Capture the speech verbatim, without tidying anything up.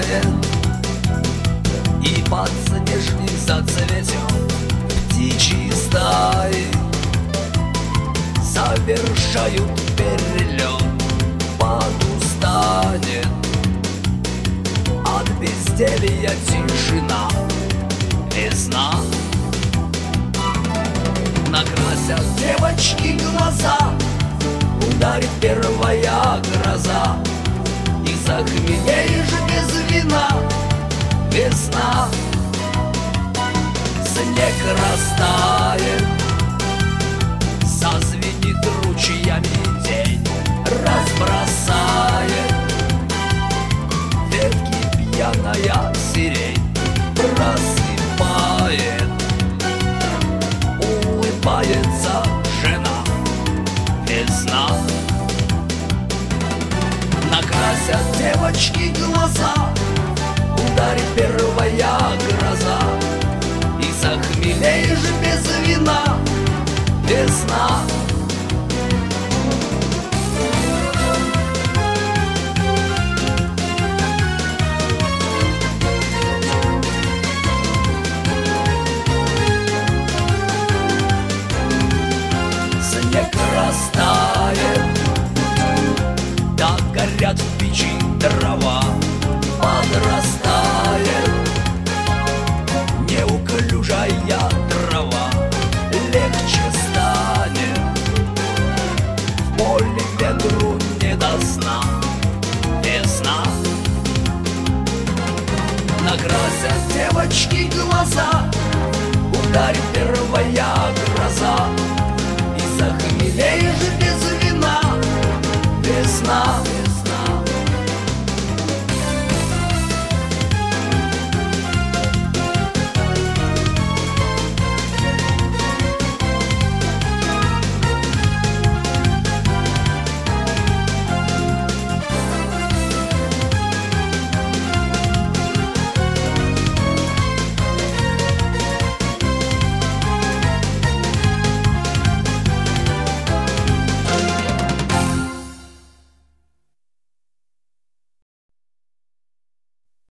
тает, и подснежник зацветет. Птичьи стаи совершают перелет, подустанет от безделья тишина. Весна. Накрасят девочки глаза, ударит первая гроза, и захмелеешь без вина. Весна. Снег растает, созвенит ручьями день, разбросает ветки пьяная сирень, просыпает, улыбается жена. Весна. Накрасят девочки глаза, ударит первая гроза, и захмелеешь без вина. Весна. Снег растает, так горят в печи дрова, подрастает неуклюжая трава, легче станет, в поле ветру не до сна. Весна. Накрасят девочки глаза, ударит первая гроза, и захмелеешь без